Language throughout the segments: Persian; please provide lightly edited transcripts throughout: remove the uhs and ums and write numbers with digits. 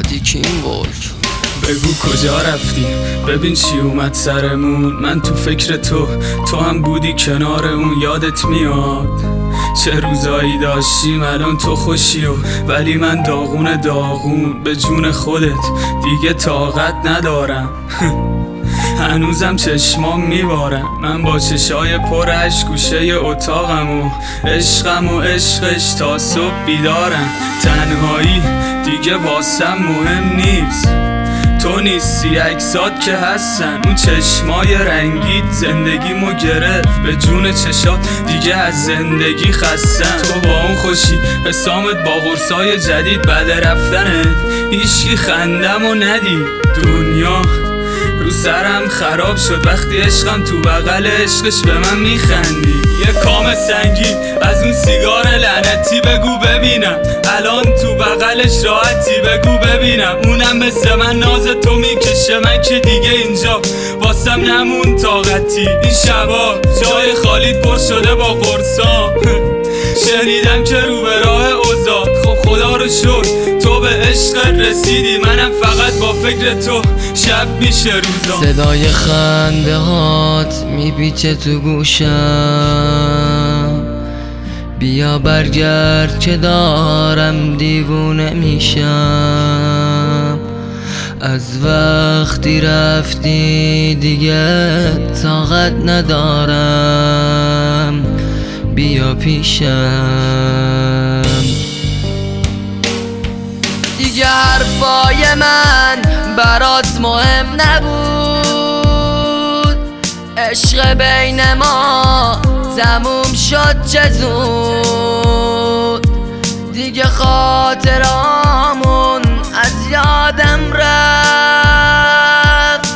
دیکین ولف. بگو کجا رفتی، ببین چی اومد سرمون. من تو فکر تو هم بودی کنار اون. یادت میاد چه روزایی داشتیم، الان تو خوشی ولی من داغون به جون خودت دیگه طاقت ندارم. هنوزم چشمام میبارم، من با چشای پر اشک گوشه اتاقم و عشقش تا صبح بیدارم. تنهایی دیگه واسم مهم نیست، تو نیستی عکسات که هستن. اون چشمای رنگیت زندگیمو گرفت، به جون چشات دیگه از زندگی خستم. تو با اون خوشی حسامت با قرصای جدید، بعد رفتنت هیچکی خندمو ندید. دنیا رو سرم خراب شد وقتی عشقم تو بغل عشقش به من میخندی. یه کام سنگین از اون سیگار لعنتی بگو ببینم، الان تو بغلش راحتی بگو ببینم. اونم مثل من ناز تو میکشه، من که دیگه اینجا واسم نمون طاقتی. این شبا جای خالی پر شده با قرصا، شنیدم که رو به راه اوضاع. خب خدا رو شکر تو به عشق رسیدی، منم فقط با فکر تو شب میشه روزا. صدای خنده هات میپیچه تو گوشم، بیا برگرد که دارم دیوونه میشم. از وقتی رفتی دیگه طاقت ندارم، بیا پیشم. دیگه حرفای من برات مهم نبود، عشق بین ما تموم شد چه زود. دیگه خاطرامون از یادم رفت،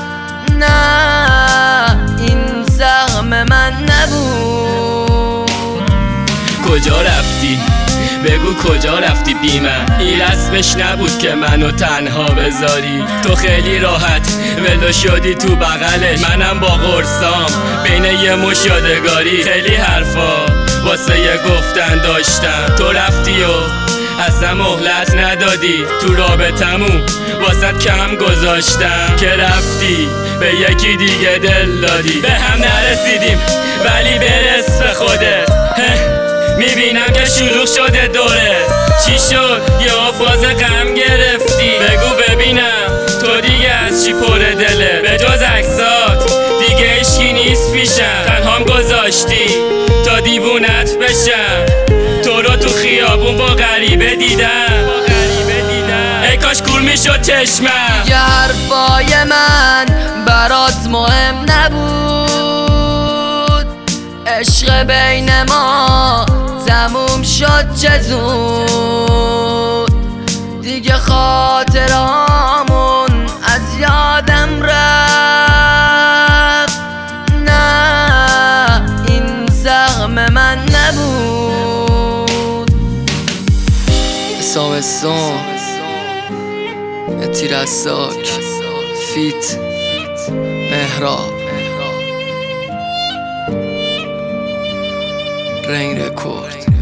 نه این سهم من نبود. کجا رفتی؟ بگو کجا رفتی بی من؟ این رسمش نبود که منو تنها بذاری. تو خیلی راحت ولو شدی تو بغلش، منم با قرصام بین یه مش یادگاری. خیلی حرفا واسه یه گفتن داشتم، تو رفتی و اصلا مهلت ندادی. تو رابطمون واسه کم گذاشتم که رفتی به یکی دیگه دل دادی. به هم نرسیدیم ولی برس به خودت، میبینم که شلوغ شده دوره. چی شد یه آفاز غم گرفتی؟ بگو ببینم تو دیگه از چی پر دله؟ به جز عکسات دیگه عشقی نیست پیشم، تنهام گذاشتی تا دیوونت بشم. تو رو تو خیابون با غریبه دیدم، ای کاش کور میشد چشمم. دیگه حرفای من برات مهم نبود، عشق بین ما تموم شد چه زود. دیگه خاطرامون از یادم رفت، نه این سهم من نبود. سامستان تیرساک فیت مهراب رنگ رکورد.